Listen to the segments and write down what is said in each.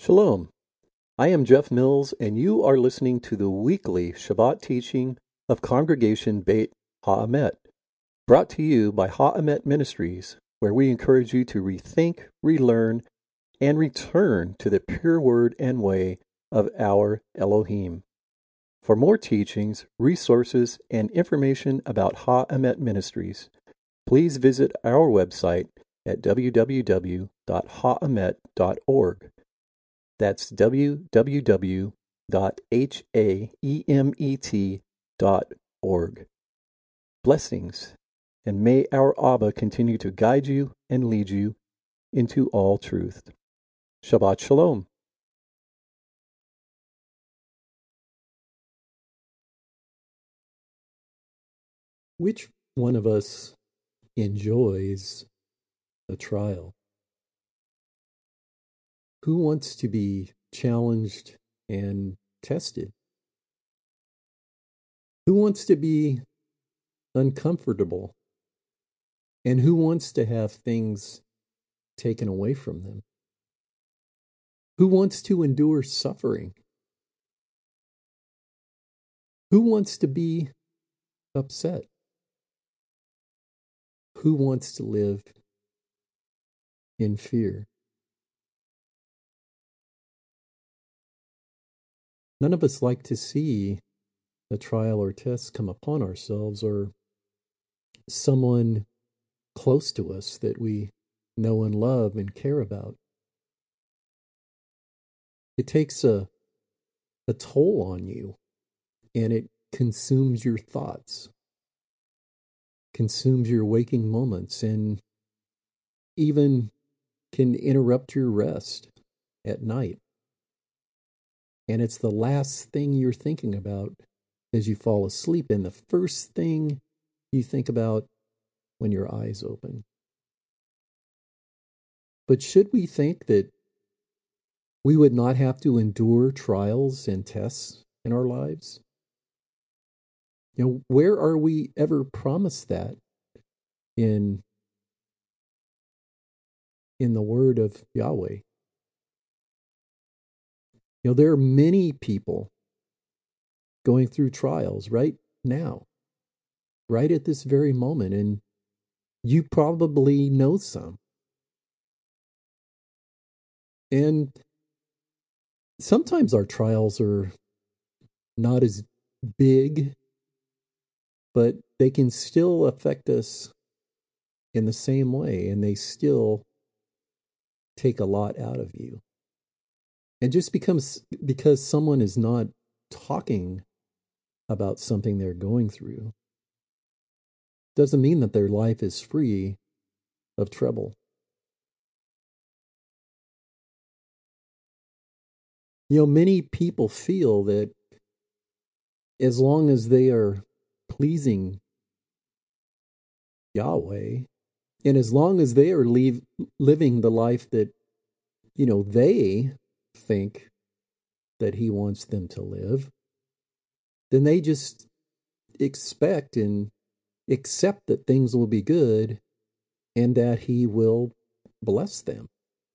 Shalom. I am Jeff Mills, and you are listening to the weekly Shabbat teaching of Congregation Beit Ha'emet, brought to you by Ha'emet Ministries, where we encourage you to rethink, relearn, and return to the pure word and way of our Elohim. For more teachings, resources, and information about Ha'emet Ministries, please visit our website at www.haamet.org. That's www.haemet.org. Blessings, and may our Abba continue to guide you and lead you into all truth. Shabbat Shalom. Which one of us enjoys a trial? Who wants to be challenged and tested? Who wants to be uncomfortable? And who wants to have things taken away from them? Who wants to endure suffering? Who wants to be upset? Who wants to live in fear? None of us like to see a trial or test come upon ourselves or someone close to us that we know and love and care about. It takes a toll on you, and it consumes your thoughts, consumes your waking moments, and even can interrupt your rest at night. And it's the last thing you're thinking about as you fall asleep, and the first thing you think about when your eyes open. But should we think that we would not have to endure trials and tests in our lives? Where are we ever promised that in the word of Yahweh? There are many people going through trials right now, right at this very moment, and you probably know some. And sometimes our trials are not as big, but they can still affect us in the same way, and they still take a lot out of you. And just because someone is not talking about something they're going through doesn't mean that their life is free of trouble. Many people feel that as long as they are pleasing Yahweh, and as long as they are living the life that, they think that He wants them to live, then they just expect and accept that things will be good and that He will bless them.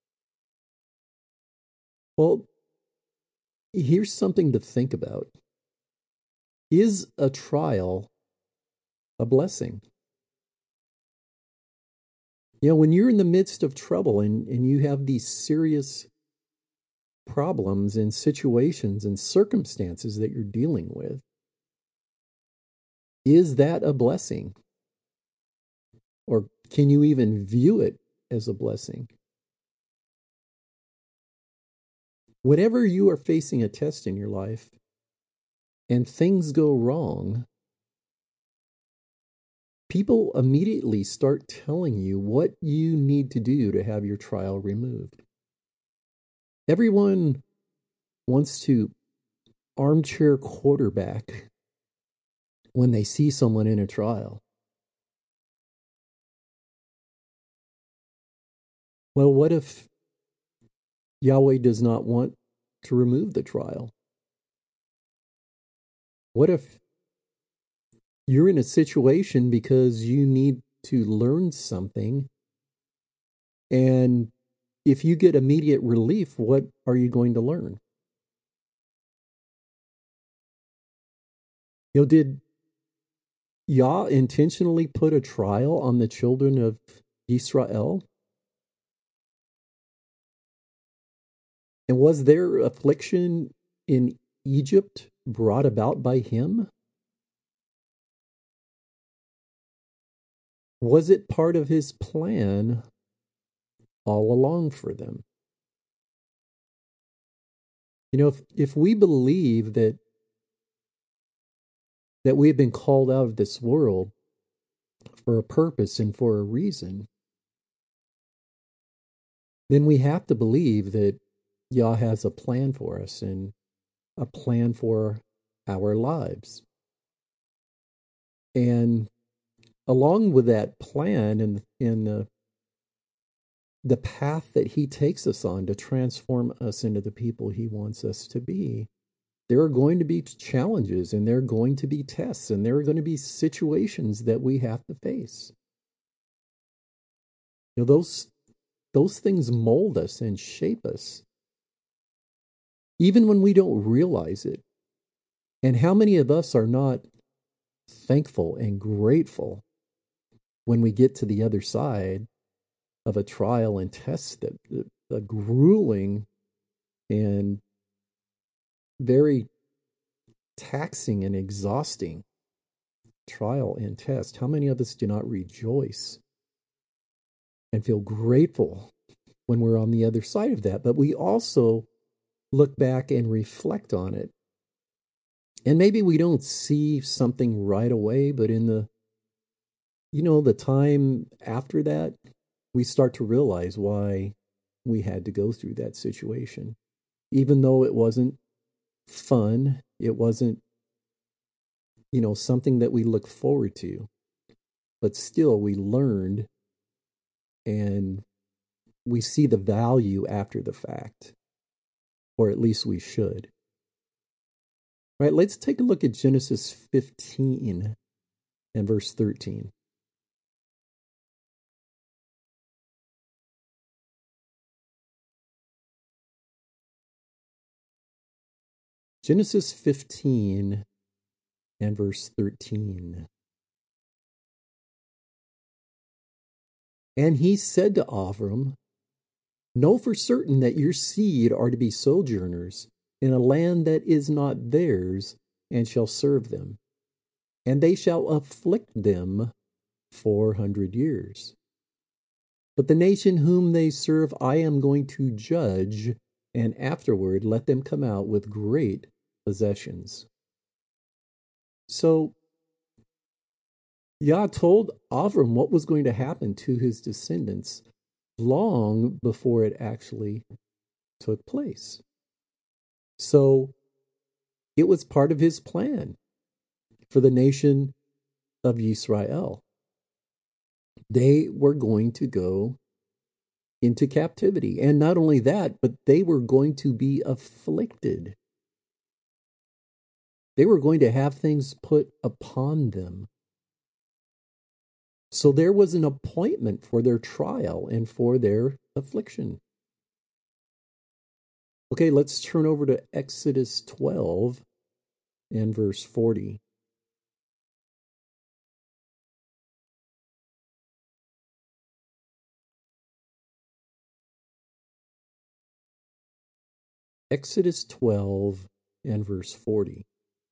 Well, here's something to think about. Is a trial a blessing? When you're in the midst of trouble and you have these serious problems and situations and circumstances that you're dealing with, is that a blessing? Or can you even view it as a blessing? Whenever you are facing a test in your life and things go wrong, people immediately start telling you what you need to do to have your trial removed. Everyone wants to armchair quarterback when they see someone in a trial. Well, what if Yahweh does not want to remove the trial? What if you're in a situation because you need to learn something and if you get immediate relief, what are you going to learn? Did Yah intentionally put a trial on the children of Israel? And was their affliction in Egypt brought about by him? Was it part of his plan all along for them? If we believe that we have been called out of this world for a purpose and for a reason, then we have to believe that Yah has a plan for us and a plan for our lives. And along with that plan and in the path that he takes us on to transform us into the people he wants us to be, there are going to be challenges and there are going to be tests and there are going to be situations that we have to face. Those things mold us and shape us, even when we don't realize it. And how many of us are not thankful and grateful when we get to the other side of a trial and test, that a grueling and very taxing and exhausting trial and test? How many of us do not rejoice and feel grateful when we're on the other side of that? But we also look back and reflect on it. And maybe we don't see something right away, but in the time after that, we start to realize why we had to go through that situation. Even though it wasn't fun, it wasn't, something that we look forward to, but still we learned and we see the value after the fact, or at least we should. All right, let's take a look at Genesis 15 and verse 13. Genesis 15 and verse 13. And he said to Avram, know for certain that your seed are to be sojourners in a land that is not theirs, and shall serve them. And they shall afflict them 400 years. But the nation whom they serve I am going to judge, and afterward let them come out with great possessions. So Yah told Avram what was going to happen to his descendants long before it actually took place. So it was part of his plan for the nation of Israel. They were going to go into captivity. And not only that, but they were going to be afflicted. They were going to have things put upon them. So there was an appointment for their trial and for their affliction. Okay, let's turn over to Exodus 12 and verse 40. Exodus 12 and verse 40.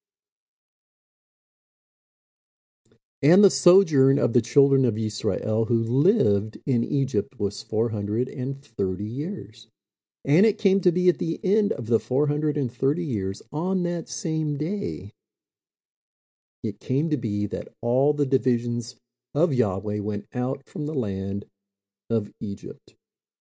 And the sojourn of the children of Israel who lived in Egypt was 430 years. And it came to be at the end of the 430 years, on that same day, it came to be that all the divisions of Yahweh went out from the land of Egypt.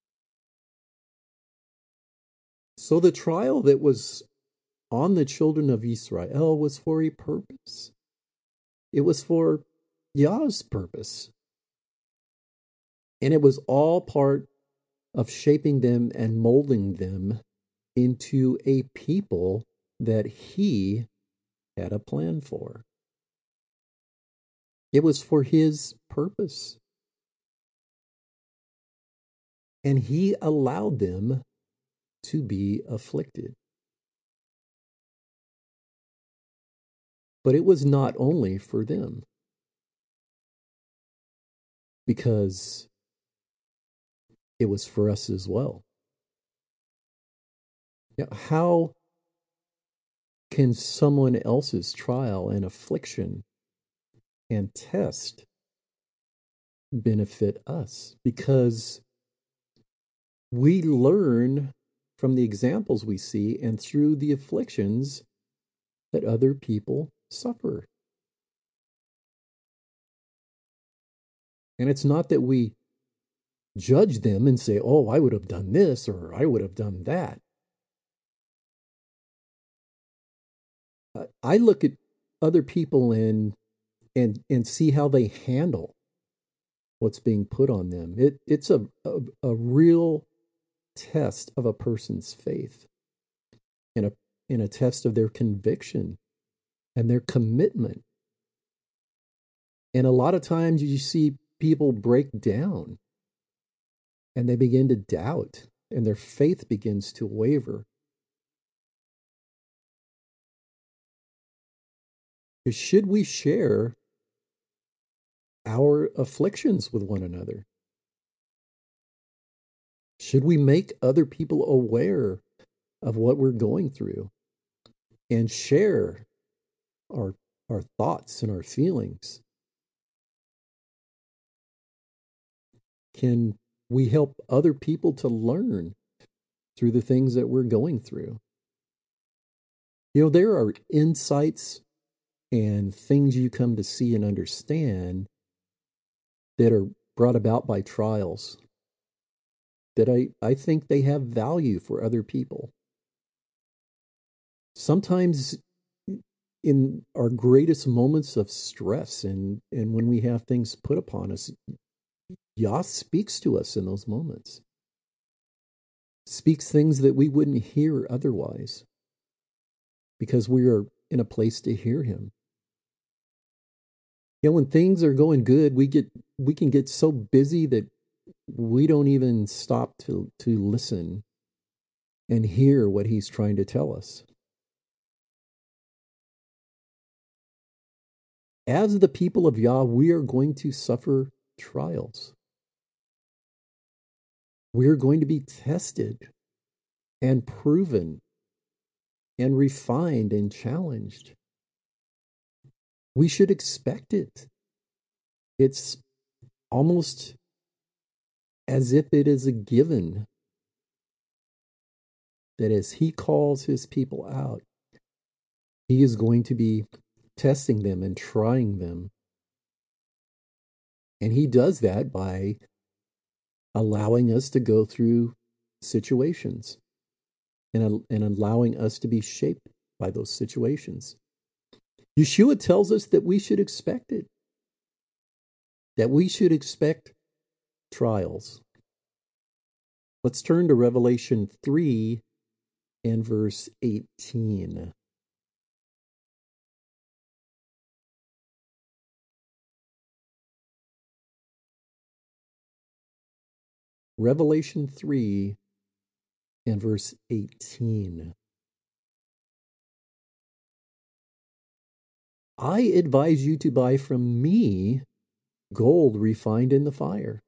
So the trial that was on the children of Israel was for a purpose. It was for Yah's purpose. And it was all part of shaping them and molding them into a people that he had a plan for. It was for his purpose. and he allowed them to be afflicted. But it was not only for them, because it was for us as well. Now, how can someone else's trial and affliction and test benefit us? Because we learn from the examples we see and through the afflictions that other people suffer. And it's not that we judge them and say, oh, I would have done this or I would have done that. I look at other people and see how they handle what's being put on them. It's a real test of a person's faith, and a test of their conviction and their commitment. And a lot of times you see people break down and they begin to doubt and their faith begins to waver. Should we share our afflictions with one another? Should we make other people aware of what we're going through and share our thoughts and our feelings? Can we help other people to learn through the things that we're going through? You know, there are insights and things you come to see and understand that are brought about by trials that I think they have value for other people. Sometimes in our greatest moments of stress and when we have things put upon us, Yah speaks to us in those moments. Speaks things that we wouldn't hear otherwise because we are in a place to hear him. You know, when things are going good, we can get so busy that we don't even stop to listen and hear what he's trying to tell us. As the people of Yah, we are going to suffer trials. We are going to be tested and proven and refined and challenged. We should expect it. It's almost as if it is a given that as he calls his people out, he is going to be testing them and trying them. And he does that by allowing us to go through situations and allowing us to be shaped by those situations. Yeshua tells us that we should expect it, that we should expect trials. Let's turn to Revelation 3 and verse 18. Revelation 3 and verse 18. I advise you to buy from me gold refined in the fire,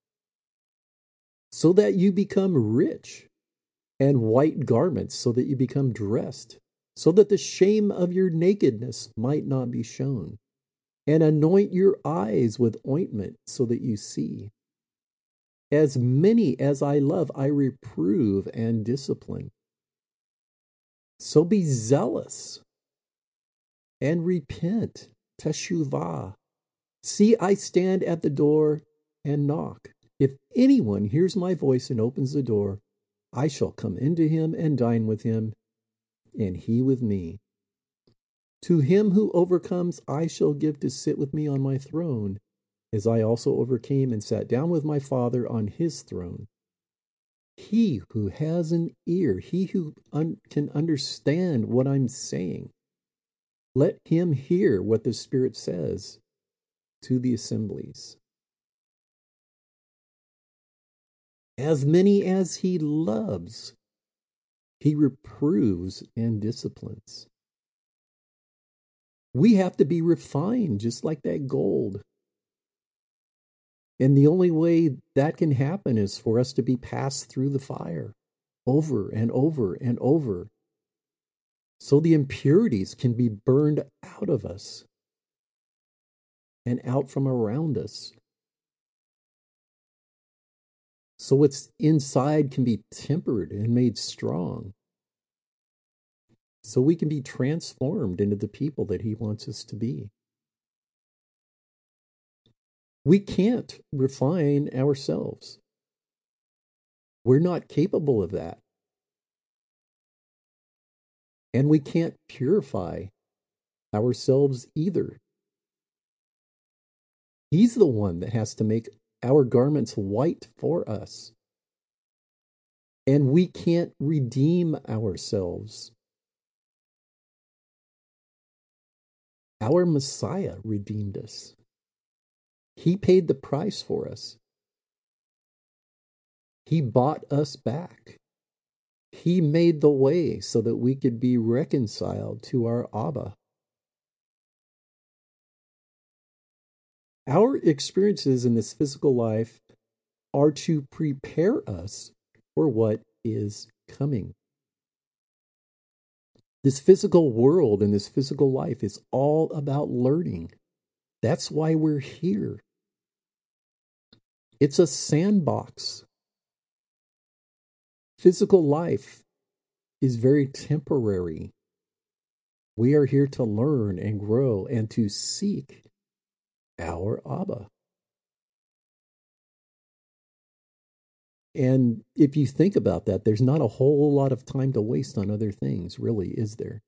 so that you become rich, and white garments, so that you become dressed, so that the shame of your nakedness might not be shown, and anoint your eyes with ointment, so that you see. As many as I love, I reprove and discipline. So be zealous and repent. Teshuvah. See, I stand at the door and knock. If anyone hears my voice and opens the door, I shall come into him and dine with him, and he with me. To him who overcomes, I shall give to sit with me on my throne, as I also overcame and sat down with my Father on his throne. He who has an ear, he who can understand what I'm saying, let him hear what the Spirit says to the assemblies. As many as he loves, he reproves and disciplines. We have to be refined just like that gold. And the only way that can happen is for us to be passed through the fire over and over and over so the impurities can be burned out of us and out from around us. So what's inside can be tempered and made strong. So we can be transformed into the people that he wants us to be. We can't refine ourselves. We're not capable of that. And we can't purify ourselves either. He's the one that has to make our garments white for us. And we can't redeem ourselves. Our Messiah redeemed us. He paid the price for us. He bought us back. He made the way so that we could be reconciled to our Abba. Our experiences in this physical life are to prepare us for what is coming. This physical world and this physical life is all about learning. That's why we're here. It's a sandbox. Physical life is very temporary. We are here to learn and grow and to seek our Abba. And if you think about that, there's not a whole lot of time to waste on other things, really, is there?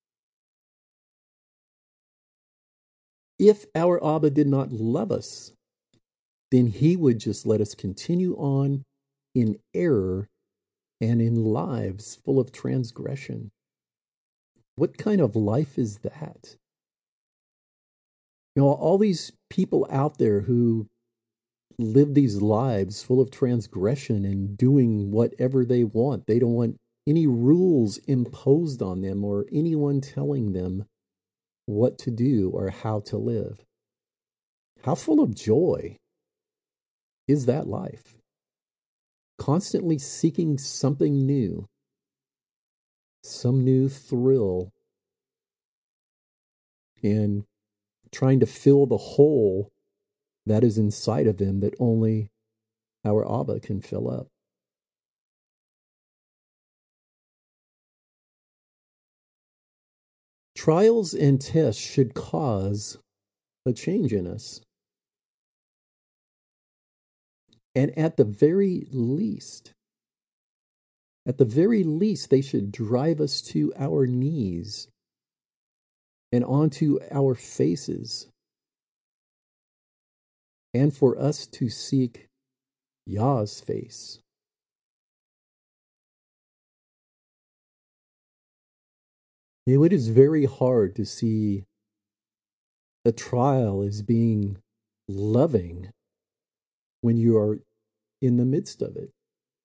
If our Abba did not love us, then he would just let us continue on in error and in lives full of transgression. What kind of life is that? You know, all these people out there who live these lives full of transgression and doing whatever they want. They don't want any rules imposed on them or anyone telling them what to do or how to live. How full of joy is that life? Constantly seeking something new, some new thrill, and trying to fill the hole that is inside of them that only our Abba can fill up. Trials and tests should cause a change in us. And at the very least, they should drive us to our knees and onto our faces, and for us to seek Yah's face. It is very hard to see a trial as being loving when you are in the midst of it.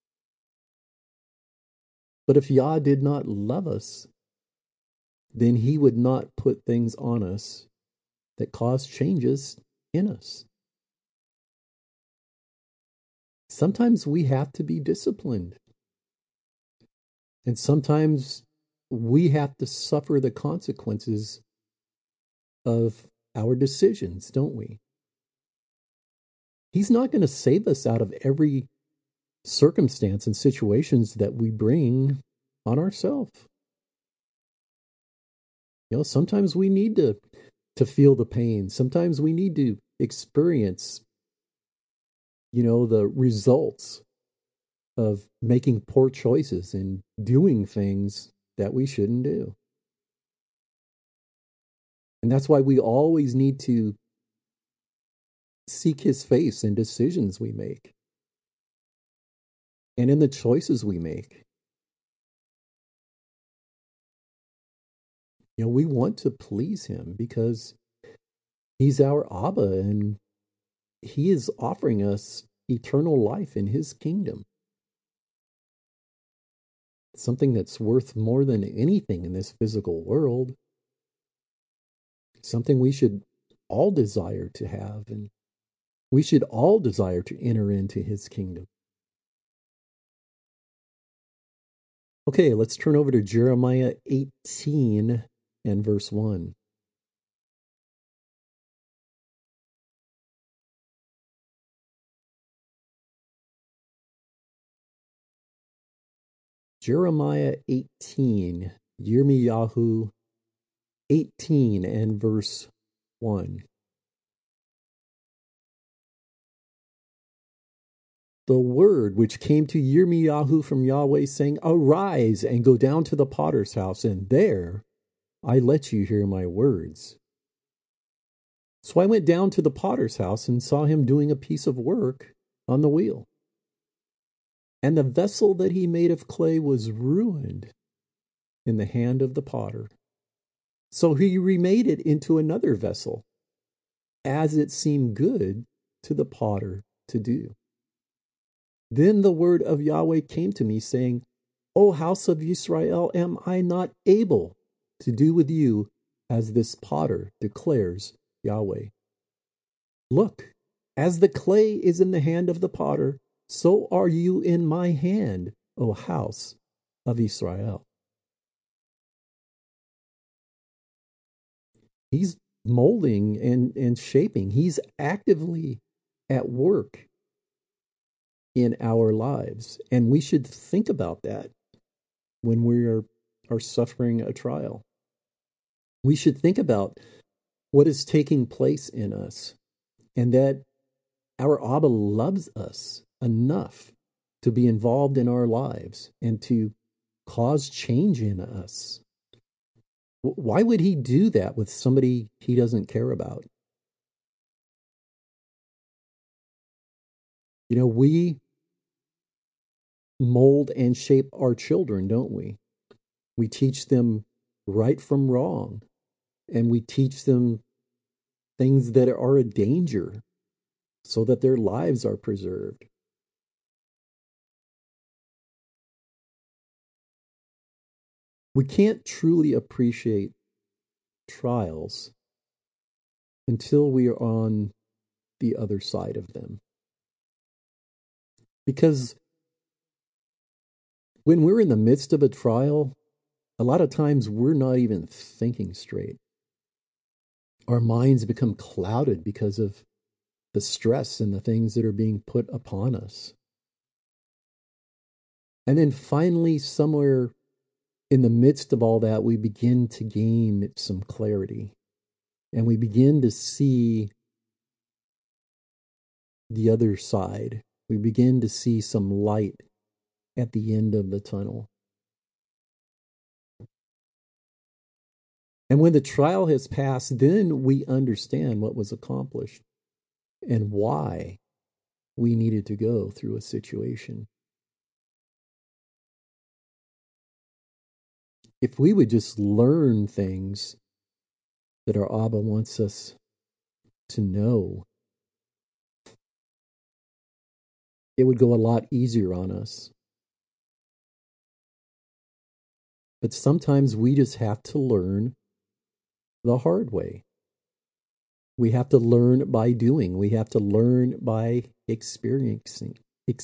But if Yah did not love us, then he would not put things on us that cause changes in us. Sometimes we have to be disciplined. And sometimes we have to suffer the consequences of our decisions, don't we? He's not going to save us out of every circumstance and situations that we bring on ourselves. You know, sometimes we need to feel the pain. Sometimes we need to experience, you know, the results of making poor choices and doing things that we shouldn't do. And that's why we always need to seek his face in decisions we make and in the choices we make. You know, we want to please him because he's our Abba and he is offering us eternal life in his kingdom. something that's worth more than anything in this physical world, something we should all desire to have, and we should all desire to enter into his kingdom. Okay, let's turn over to Jeremiah 18 and verse 1. Jeremiah 18, Yirmiyahu 18 and verse 1. The word which came to Yirmiyahu from Yahweh, saying, Arise and go down to the potter's house, and there I let you hear my words. So I went down to the potter's house and saw him doing a piece of work on the wheel. And the vessel that he made of clay was ruined in the hand of the potter. So he remade it into another vessel, as it seemed good to the potter to do. Then the word of Yahweh came to me, saying, O house of Israel, am I not able to do with you as this potter, declares Yahweh? Look, as the clay is in the hand of the potter, so are you in my hand, O house of Israel. He's molding and shaping. He's actively at work in our lives. And we should think about that when we are suffering a trial. We should think about what is taking place in us, and that our Abba loves us enough to be involved in our lives and to cause change in us. Why would he do that with somebody he doesn't care about? You know, we mold and shape our children, don't we? We teach them right from wrong, and we teach them things that are a danger so that their lives are preserved. We can't truly appreciate trials until we are on the other side of them. Because when we're in the midst of a trial, a lot of times we're not even thinking straight. Our minds become clouded because of the stress and the things that are being put upon us. And then finally, somewhere in the midst of all that, we begin to gain some clarity, and we begin to see the other side. We begin to see some light at the end of the tunnel. And when the trial has passed, then we understand what was accomplished and why we needed to go through a situation. If we would just learn things that our Abba wants us to know, it would go a lot easier on us. But sometimes we just have to learn the hard way. We have to learn by doing. We have to learn by experiencing.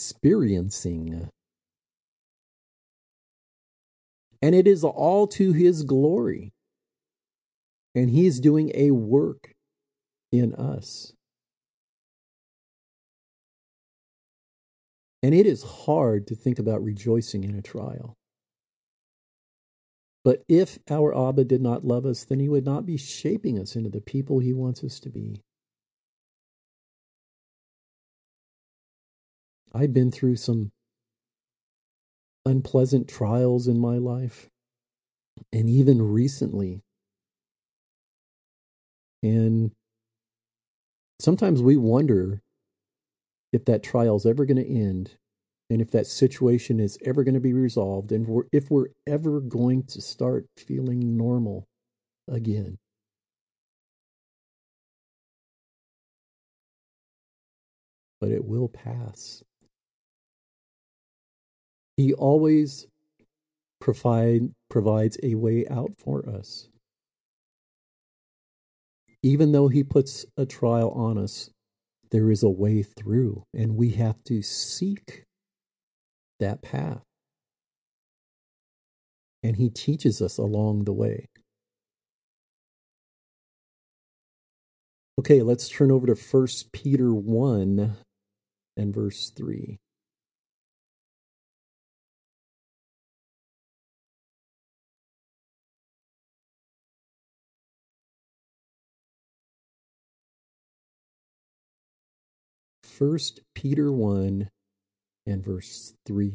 And it is all to his glory. And he is doing a work in us. And it is hard to think about rejoicing in a trial. But if our Abba did not love us, then he would not be shaping us into the people he wants us to be. I've been through some unpleasant trials in my life, and even recently. And sometimes we wonder if that trial is ever going to end, and if that situation is ever going to be resolved, and if we're ever going to start feeling normal again. But it will pass. He always provides a way out for us. Even though he puts a trial on us, there is a way through, and we have to seek that path. And he teaches us along the way. Okay, let's turn over to 1 Peter 1 and verse 3. First Peter 1 and verse 3.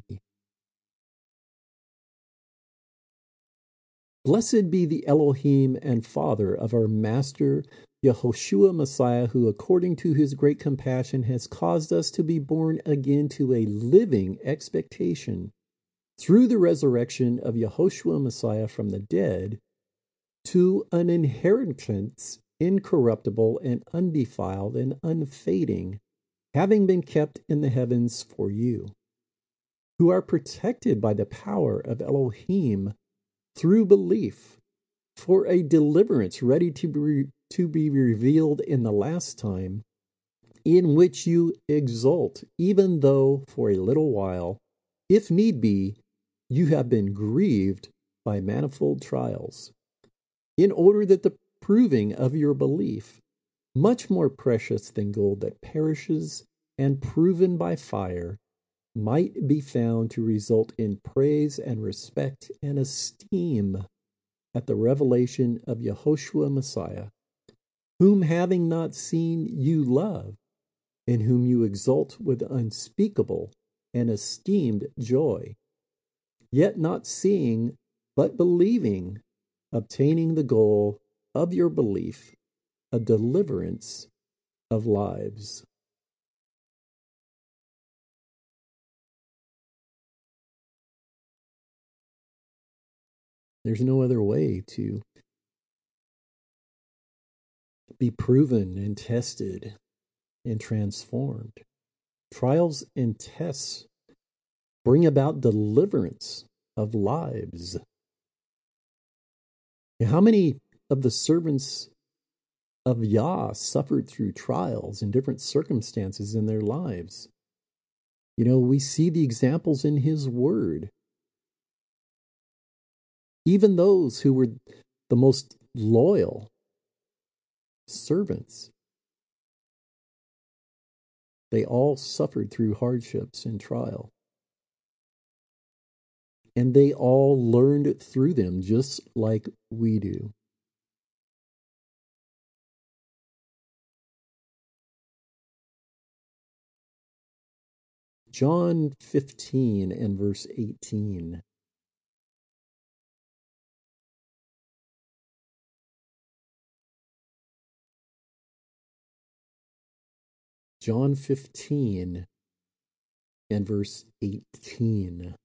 Blessed be the Elohim and Father of our Master Yehoshua Messiah, who according to his great compassion has caused us to be born again to a living expectation through the resurrection of Yehoshua Messiah from the dead, to an inheritance incorruptible and undefiled and unfading, having been kept in the heavens for you, who are protected by the power of Elohim through belief, for a deliverance ready to be revealed in the last time, in which you exult, even though for a little while, if need be, you have been grieved by manifold trials, in order that the proving of your belief, much more precious than gold that perishes and proven by fire, might be found to result in praise and respect and esteem at the revelation of Yehoshua Messiah, whom having not seen you love, in whom you exult with unspeakable and esteemed joy, yet not seeing, but believing, obtaining the goal of your belief, a deliverance of lives. There's no other way to be proven and tested and transformed. Trials and tests bring about deliverance of lives. And how many of the servants of Yah suffered through trials and different circumstances in their lives? You know, we see the examples in his word. Even those who were the most loyal servants, they all suffered through hardships and trial. And they all learned through them just like we do. John 15 and verse 18. John 15 and verse 18.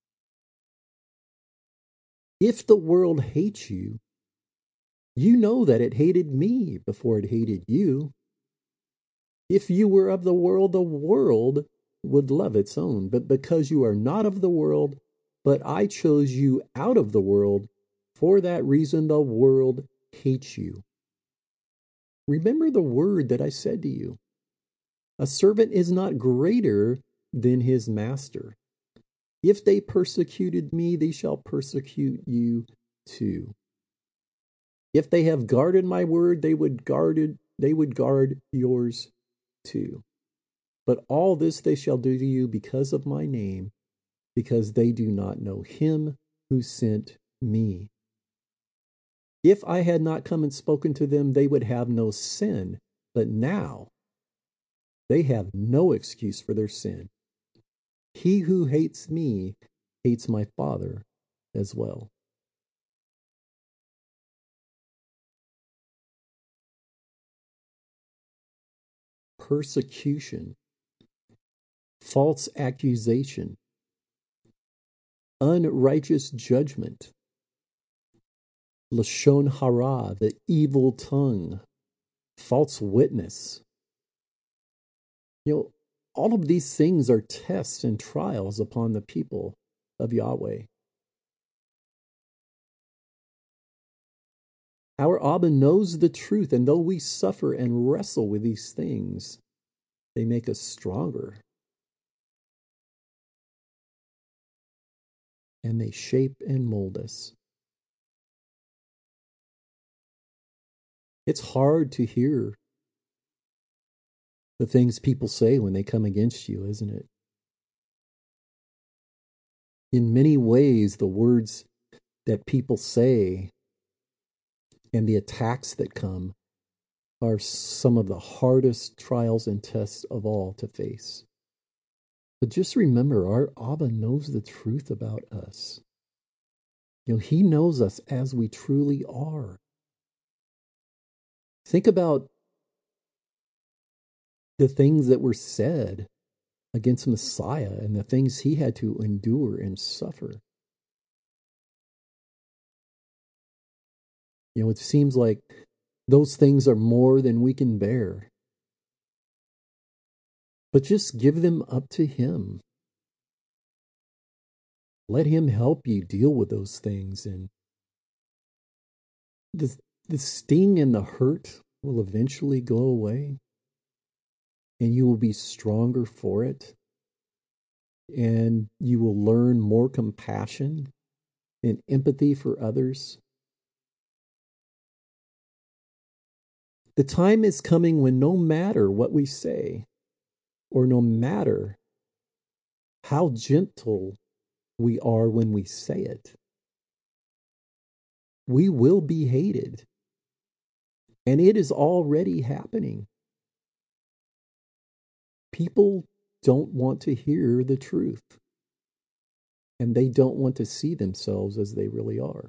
If the world hates you, you know that it hated me before it hated you. If you were of the world would love its own. But because you are not of the world, but I chose you out of the world, for that reason the world hates you. Remember the word that I said to you. A servant is not greater than his master. If they persecuted me, they shall persecute you too. If they have guarded my word, they would guard yours too. But all this they shall do to you because of my name, because they do not know him who sent me. If I had not come and spoken to them, they would have no sin. But now they have no excuse for their sin. He who hates me hates my Father as well. Persecution, false accusation, unrighteous judgment, lashon hara, the evil tongue, false witness. You know, all of these things are tests and trials upon the people of Yahweh. Our Abba knows the truth, and though we suffer and wrestle with these things, they make us stronger. And they shape and mold us. It's hard to hear the things people say when they come against you, isn't it? In many ways, the words that people say and the attacks that come are some of the hardest trials and tests of all to face. But just remember, our Abba knows the truth about us. He knows us as we truly are. Think about the things that were said against Messiah and the things he had to endure and suffer. It seems like those things are more than we can bear. But just give them up to him. Let him help you deal with those things. And the sting and the hurt will eventually go away. And you will be stronger for it. And you will learn more compassion and empathy for others. The time is coming when no matter what we say, or no matter how gentle we are when we say it, we will be hated. And it is already happening. People don't want to hear the truth. And they don't want to see themselves as they really are.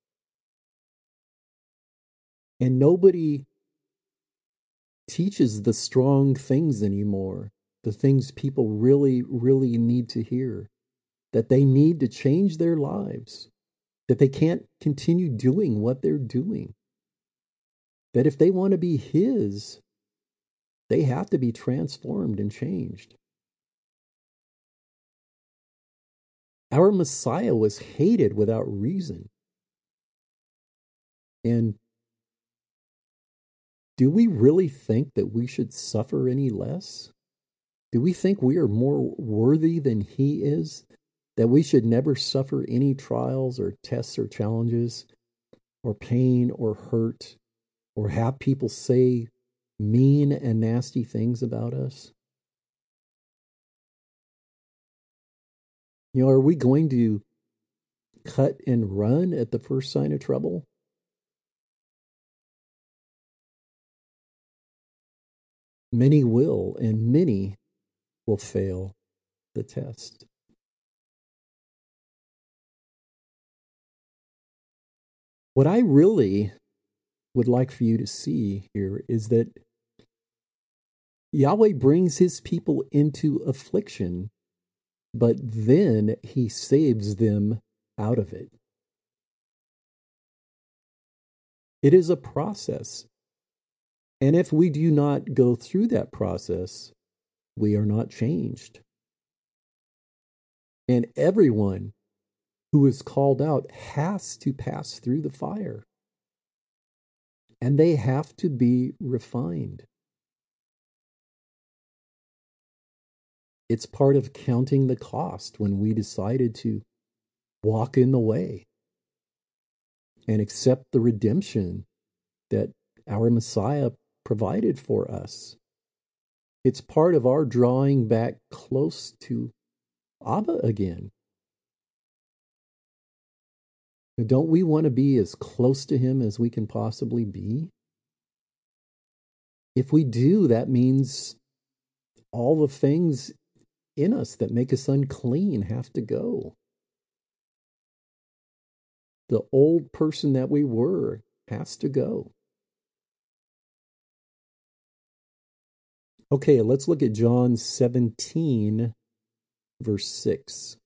And nobody teaches the strong things anymore, the things people really, really need to hear, that they need to change their lives, that they can't continue doing what they're doing, that if they want to be his, they have to be transformed and changed. Our Messiah was hated without reason. And do we really think that we should suffer any less? Do we think we are more worthy than he is? That we should never suffer any trials or tests or challenges or pain or hurt or have people say mean and nasty things about us? Are we going to cut and run at the first sign of trouble? Many will, and many will fail the test. What I really would like for you to see here is that Yahweh brings his people into affliction, but then he saves them out of it. It is a process. And if we do not go through that process, we are not changed. And everyone who is called out has to pass through the fire. And they have to be refined. It's part of counting the cost when we decided to walk in the way and accept the redemption that our Messiah provided for us. It's part of our drawing back close to Abba again. Don't we want to be as close to him as we can possibly be? If we do, that means all the things in us that make us unclean have to go. The old person that we were has to go. Okay, let's look at John 17, verse 6.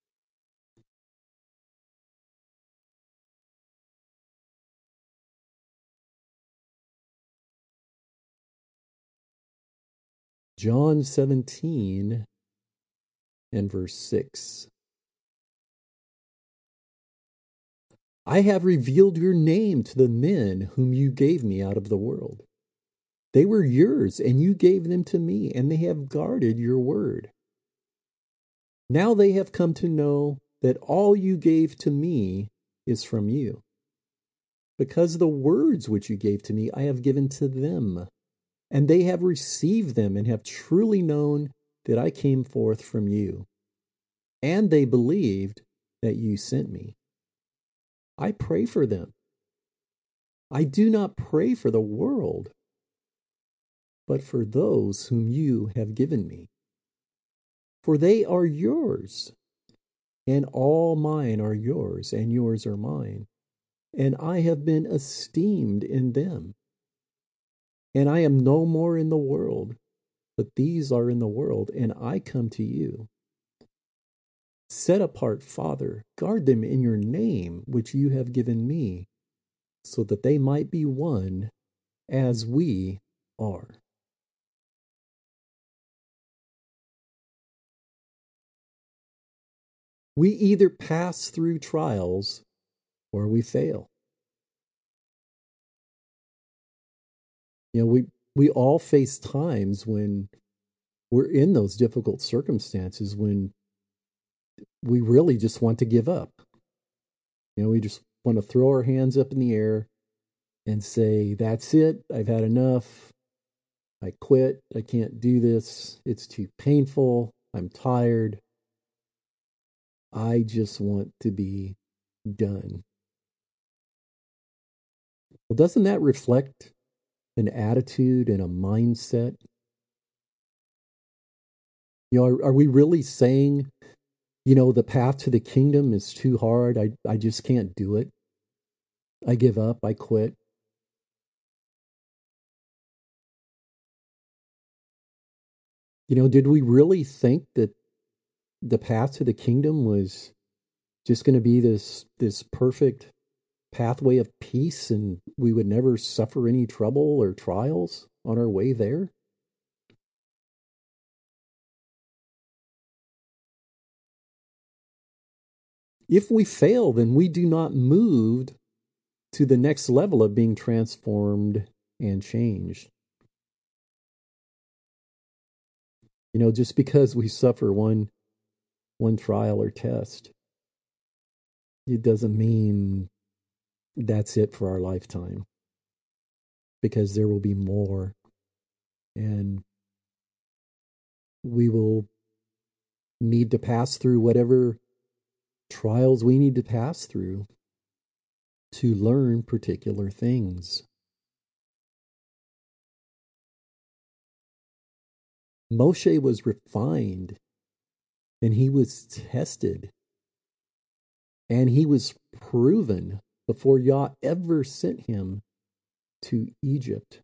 John 17 and verse 6. I have revealed your name to the men whom you gave me out of the world. They were yours, and you gave them to me, and they have guarded your word. Now they have come to know that all you gave to me is from you. Because the words which you gave to me I have given to them, and they have received them and have truly known that I came forth from you. And they believed that you sent me. I pray for them. I do not pray for the world, but for those whom you have given me. For they are yours, and all mine are yours, and yours are mine. And I have been esteemed in them. And I am no more in the world, but these are in the world, and I come to you. Set apart, Father, guard them in your name, which you have given me, so that they might be one as we are. We either pass through trials or we fail. We all face times when we're in those difficult circumstances when we really just want to give up. We just want to throw our hands up in the air and say, that's it, I've had enough. I quit. I can't do this. It's too painful. I'm tired. I just want to be done. Well, doesn't that reflect an attitude and a mindset? Are we really saying, the path to the kingdom is too hard. I just can't do it. I give up. I quit. Did we really think that the path to the kingdom was just going to be this perfect pathway of peace and we would never suffer any trouble or trials on our way there? If we fail, then we do not move to the next level of being transformed and changed. Just because we suffer one trial or test, it doesn't mean that's it for our lifetime, because there will be more, and we will need to pass through whatever trials we need to pass through to learn particular things. Moshe was refined, and he was tested, and he was proven before Yah ever sent him to Egypt.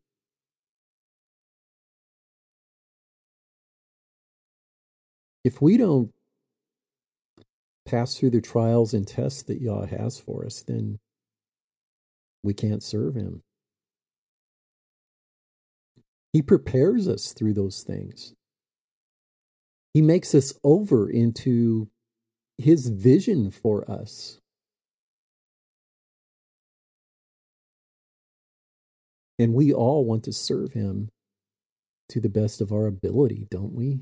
If we don't pass through the trials and tests that Yah has for us, then we can't serve him. He prepares us through those things. He makes us over into his vision for us. And we all want to serve him to the best of our ability, don't we?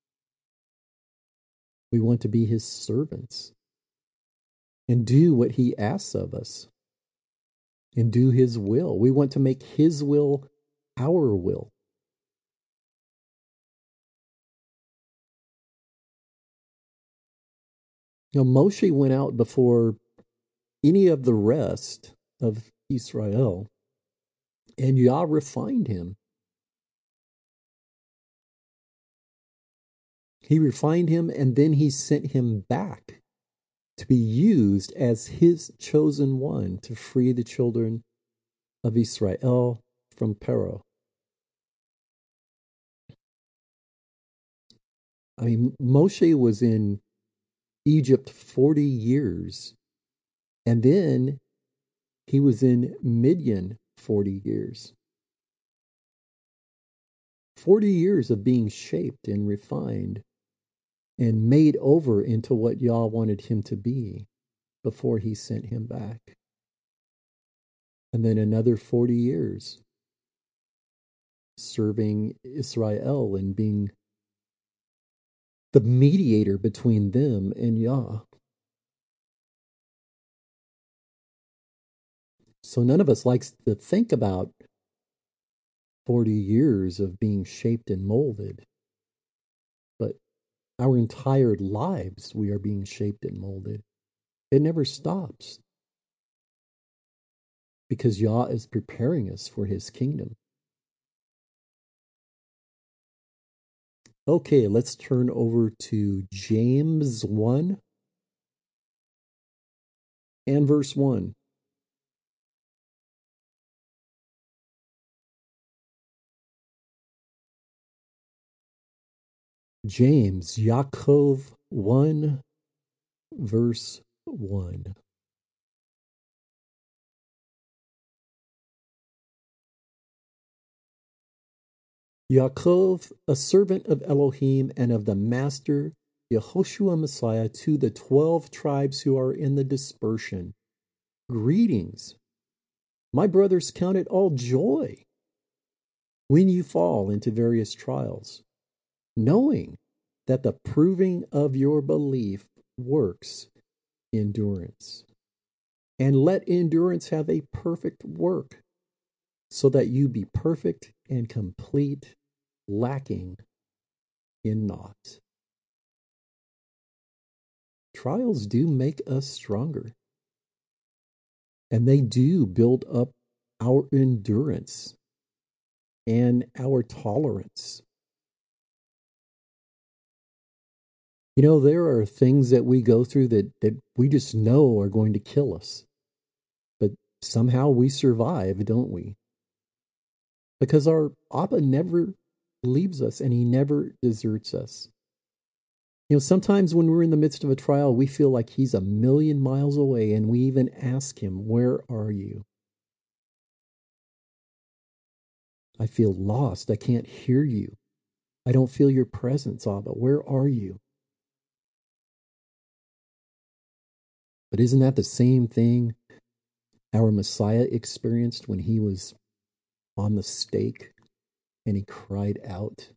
We want to be his servants and do what he asks of us and do his will. We want to make his will our will. Moshe went out before any of the rest of Israel, and Yah refined him. He refined him, and then he sent him back to be used as his chosen one to free the children of Israel from Pharaoh. Moshe was in Egypt 40 years, and then he was in Midian 40 years. 40 years of being shaped and refined and made over into what Yah wanted him to be before he sent him back. And then another 40 years serving Israel and being the mediator between them and Yah. So none of us likes to think about 40 years of being shaped and molded. But our entire lives, we are being shaped and molded. It never stops. Because Yah is preparing us for his kingdom. Okay, let's turn over to James 1 and verse 1. James, Yaakov 1, verse 1. Yaakov, a servant of Elohim and of the Master, Yehoshua Messiah, to the 12 tribes who are in the dispersion. Greetings. My brothers, count it all joy when you fall into various trials, knowing that the proving of your belief works endurance. And let endurance have a perfect work, so that you be perfect and complete, lacking in naught. Trials do make us stronger, and they do build up our endurance and our tolerance. You know, there are things that we go through that we just know are going to kill us. But somehow we survive, don't we? Because our Abba never leaves us and he never deserts us. You know, sometimes when we're in the midst of a trial, we feel like he's a million miles away, and we even ask him, "Where are you?" I feel lost. I can't hear you. I don't feel your presence, Abba. Where are you? But isn't that the same thing our Messiah experienced when he was on the stake and he cried out?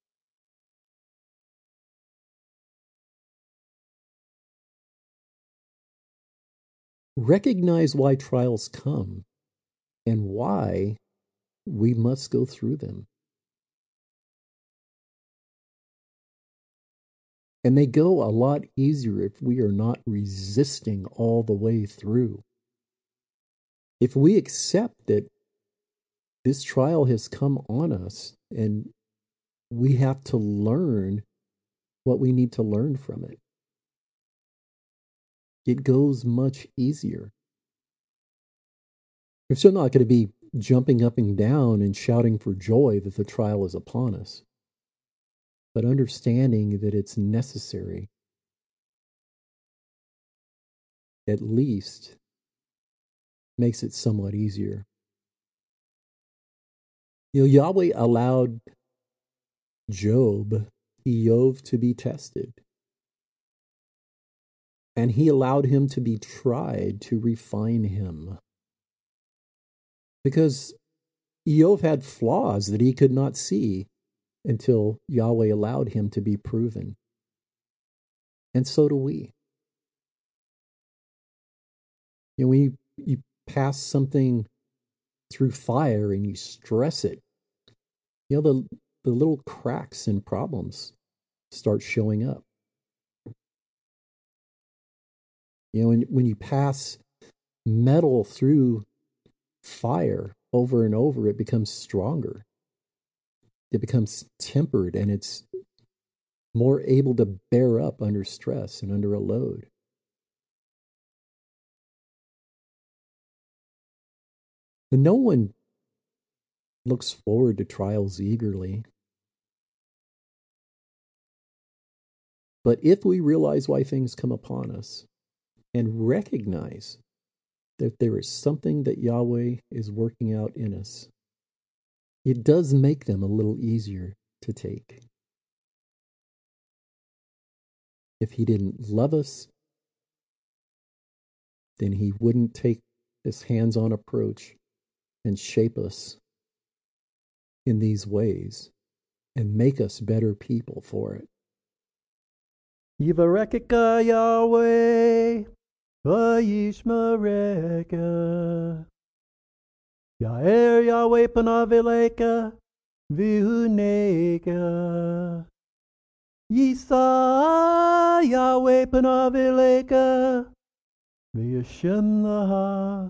Recognize why trials come and why we must go through them. And they go a lot easier if we are not resisting all the way through. If we accept that this trial has come on us and we have to learn what we need to learn from it, it goes much easier. We're still not going to be jumping up and down and shouting for joy that the trial is upon us, but understanding that it's necessary, at least makes it somewhat easier. You know, Yahweh allowed Job, to be tested. And he allowed him to be tried to refine him. Because Job had flaws that he could not see until Yahweh allowed him to be proven. And so do we. You know, when you pass something through fire and you stress it, you know, the little cracks and problems start showing up. You know, when you pass metal through fire over and over, it becomes stronger. It becomes tempered, and it's more able to bear up under stress and under a load. And no one looks forward to trials eagerly. But if we realize why things come upon us and recognize that there is something that Yahweh is working out in us, it does make them a little easier to take. If he didn't love us, then He wouldn't take this hands-on approach and shape us in these ways and make us better people for it. Yivarekeka Yahweh, Vayishmareka. Ya'er Yahweh panavileka, vihuneka. Yisa Yahweh panavileka, v'yashem laha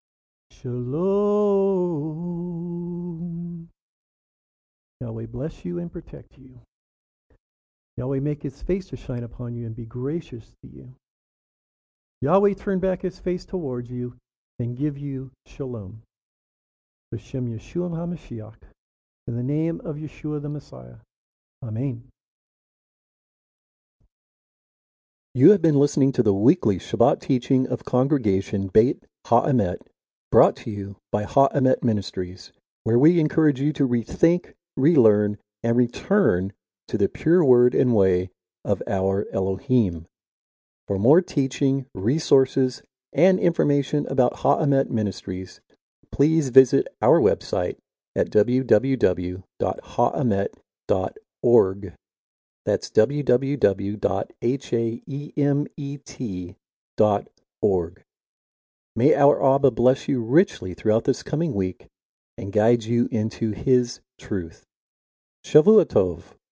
shalom. Yahweh bless you and protect you. Yahweh make His face to shine upon you and be gracious to you. Yahweh turn back His face towards you and give you shalom. B'Shem Yeshua HaMashiach, in the name of Yeshua the Messiah. Amen. You have been listening to the weekly Shabbat teaching of Congregation Beit HaEmet, brought to you by HaEmet Ministries, where we encourage you to rethink, relearn, and return to the pure word and way of our Elohim. For more teaching, resources, and information about HaEmet Ministries, please visit our website at www.haemet.org. That's www.haemet.org. May our Abba bless you richly throughout this coming week and guide you into His truth. Shavua Tov.